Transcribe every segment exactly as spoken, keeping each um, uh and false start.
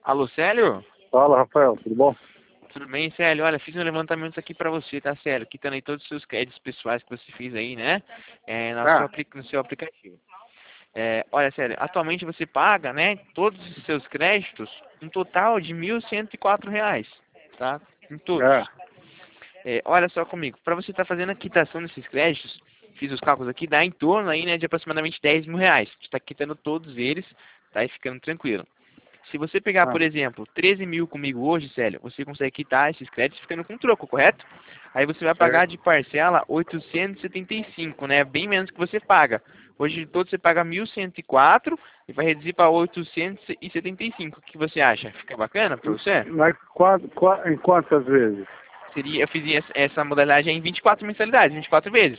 Alô, Célio? Fala, Rafael, tudo bom? Tudo bem, Célio? Olha, fiz um levantamento aqui pra você, tá, Célio? Quitando aí todos os seus créditos pessoais que você fez aí, né? É, no, seu, Ah, apli- no seu aplicativo. É, olha, Célio, atualmente você paga, né, todos os seus créditos, um total de mil cento e quatro reais, tá? Em todos. ah, É, olha só comigo, para você estar fazendo a quitação desses créditos, fiz os cálculos aqui, dá em torno aí, né, de aproximadamente dez mil reais. Você está quitando todos eles, tá? E ficando tranquilo. Se você pegar, ah, por exemplo, treze mil comigo hoje, Célio, você consegue quitar esses créditos ficando com troco, correto? Aí você vai pagar certo. de parcela oitocentos e setenta e cinco, né? Bem menos que você paga. Hoje de todo você paga mil cento e quatro e vai reduzir para oitocentos e setenta e cinco. O que você acha? Fica bacana para você? Mas qua, qua, em quantas vezes? Seria, eu fiz essa essa modalidade em vinte e quatro mensalidades, vinte e quatro vezes.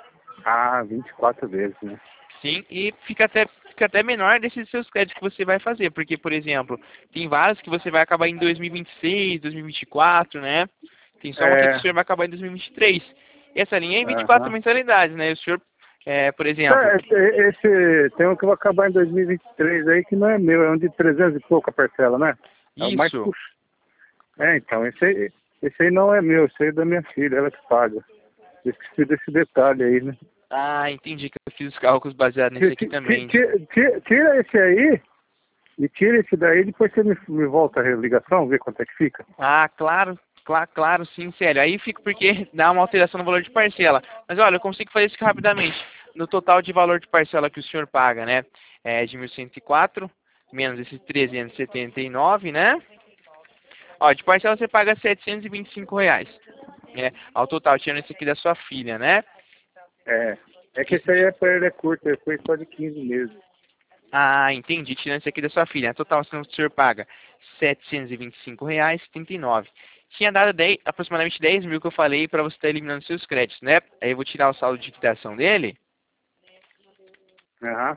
Ah, vinte e quatro vezes, né? Sim, e fica até, fica até menor desses seus créditos que você vai fazer, porque, por exemplo, tem vários que você vai acabar em dois mil e vinte e seis, dois mil e vinte e quatro, né? Tem só um aqui que o É, senhor vai acabar em dois mil e vinte e três. E essa linha é em vinte e quatro aham. mensalidades, né? E o senhor, é, por exemplo, É, esse, esse- tem um que vai acabar em dois mil e vinte e três aí que não é meu, é um de trezentos e pouca parcela, né? É o mais isso. puxo. É, então, esse aí, esse aí não é meu, esse aí é da minha filha, ela que paga. Esqueci desse detalhe aí, né? Ah, entendi que eu fiz os cálculos baseados nesse Ti- aqui ti- ti- também. ti- ti- Tira esse aí e tira esse daí, depois você me, me volta a ligação, ver quanto é que fica. Ah, claro, claro, claro, sim, sério. Aí fica porque dá uma alteração no valor de parcela. Mas olha, eu consigo fazer isso aqui rapidamente. No total de valor de parcela que o senhor paga, né? É de mil cento e quatro, menos esses trezentos e setenta e nove, né? Ó, de parcela você paga setecentos e vinte e cinco reais. Né? Ao total, tirando esse aqui da sua filha, né? É, é que Esse esse aí de- é, pra ele é curto, ele foi só de quinze meses. Ah, entendi. Tirando esse aqui da sua filha. No total, o senhor paga setecentos e vinte e cinco reais e setenta e nove. Tinha dado dez, aproximadamente dez mil que eu falei para você estar eliminando seus créditos, né? Aí eu vou tirar o saldo de quitação dele. Aham.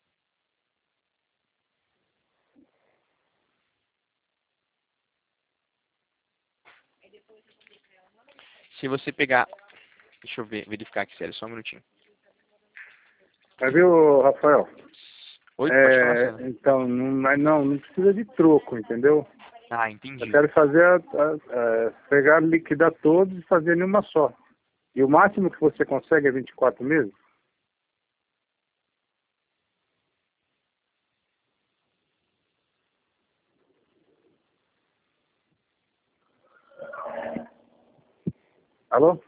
Se você pegar... Deixa eu ver, verificar aqui, sério, só um minutinho. Mas viu, Rafael? Oi, pode falar, É, César. então, não, mas não, não precisa de troco, entendeu? Ah, Eu entendi. quero fazer, a, a- a- pegar, liquidar todos e fazer em uma só. E o máximo que você consegue é vinte e quatro meses? Alô?